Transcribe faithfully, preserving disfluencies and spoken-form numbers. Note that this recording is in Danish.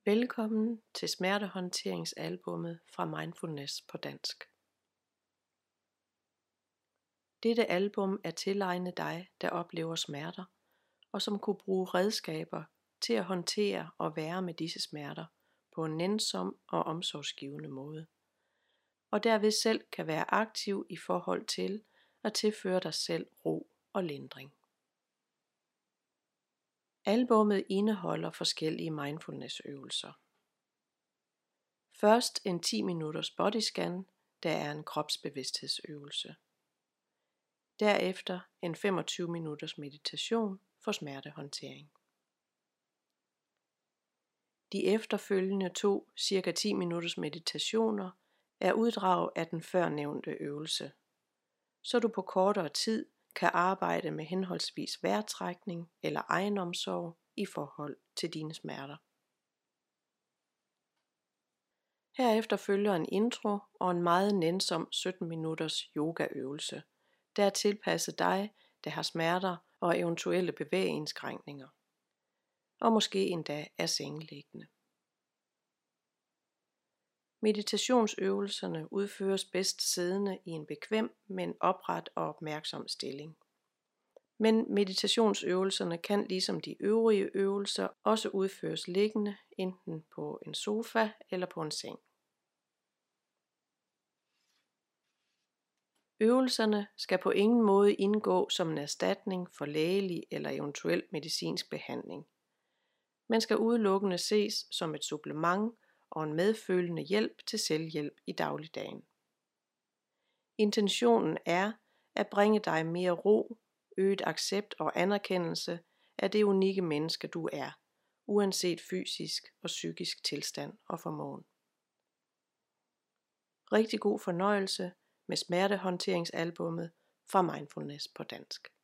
Velkommen til smertehåndteringsalbummet fra Mindfulness på dansk. Dette album er tilegnet dig, der oplever smerter, og som kunne bruge redskaber til at håndtere og være med disse smerter på en nænsom og omsorgsgivende måde, og derved selv kan være aktiv i forhold til at tilføre dig selv ro og lindring. Albummet indeholder forskellige mindfulnessøvelser. Først en ti minutters bodyscan, der er en kropsbevidsthedsøvelse. Derefter en femogtyve minutters meditation for smertehåndtering. De efterfølgende to cirka ti minutters meditationer er uddrag af den førnævnte øvelse, så du på kortere tid kan arbejde med henholdsvis vejrtrækning eller egenomsorg i forhold til dine smerter. Herefter følger en intro og en meget nænsom sytten minutters yogaøvelse, der er tilpasset dig, der har smerter og eventuelle bevægeindskrænkninger, og måske endda er sengeliggende. Meditationsøvelserne udføres bedst siddende i en bekvem, men opret og opmærksom stilling. Men meditationsøvelserne kan ligesom de øvrige øvelser også udføres liggende, enten på en sofa eller på en seng. Øvelserne skal på ingen måde indgå som en erstatning for lægelig eller eventuel medicinsk behandling, men skal udelukkende ses som et supplement og en medfølende hjælp til selvhjælp i dagligdagen. Intentionen er at bringe dig mere ro, øget accept og anerkendelse af det unikke menneske du er, uanset fysisk og psykisk tilstand og formåen. Rigtig god fornøjelse med smertehåndteringsalbummet fra Mindfulness på dansk.